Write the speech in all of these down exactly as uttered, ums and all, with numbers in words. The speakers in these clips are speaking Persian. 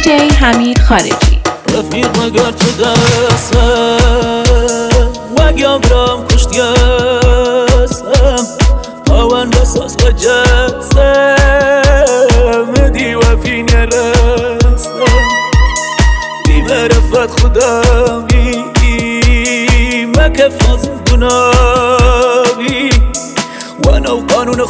جی حمید خارجی. رفیق مگر تو دستم وگم برام کشتیستم آوان بساس و جستم دی وفی نرستم دی مرفت خدامی مکف نازم گناهی و نو قانون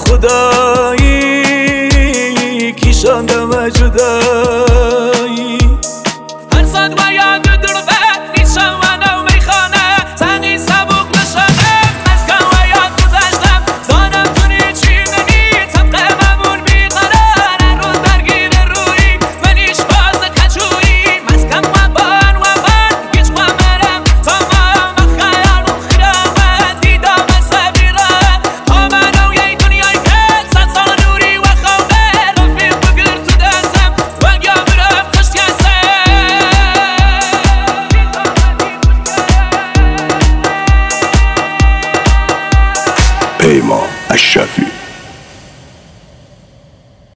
خدایی کشاندم جدایی هر صد و یاد در بد نیشم و نو میخانه زنی سبک نشانم مسکن و یاد گذشتم زانم تونی چی منی طبق ممون بیقرار روز درگیر روی منیش باز کچوی مسکن و بان و بان گیچ و مرم تمام خیالم خیابت دیدام سبیره آمنو یه دنیای که صد سال نوری و خوبه رفیق بگیر تو دستم و گم برم کشتی هستم پیمان الشافعی.